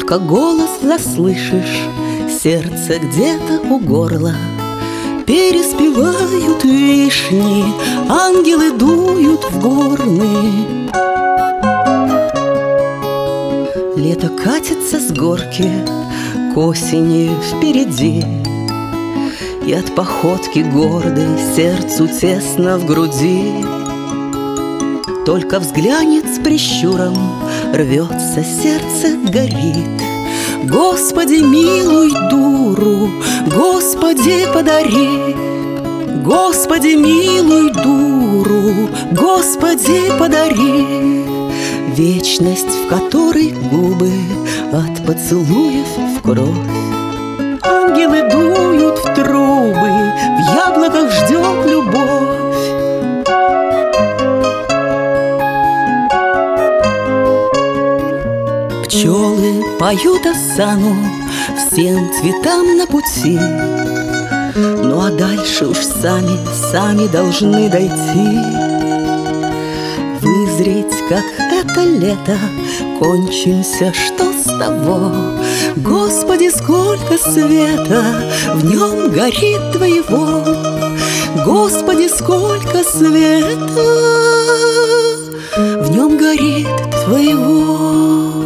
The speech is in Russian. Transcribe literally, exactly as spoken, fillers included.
Только голос заслышишь, сердце где-то у горла. Переспевают вишни, ангелы дуют в горны. Лето катится с горки к осени впереди, и от походки гордой сердцу тесно в груди. Только взглянет с прищуром, рвется, сердце горит. Господи, милуй дуру, Господи, подари. Господи, милуй дуру, Господи, подари. Вечность, в которой губы от поцелуев в кровь. Ангелы дуют в трубы, в яблоках ждет любовь. Пчелы поют осану всем цветам на пути. Ну а дальше уж сами, сами должны дойти. Вызреть, как это лето, кончимся, что с того? Господи, сколько света в нем горит твоего! Господи, сколько света в нем горит твоего!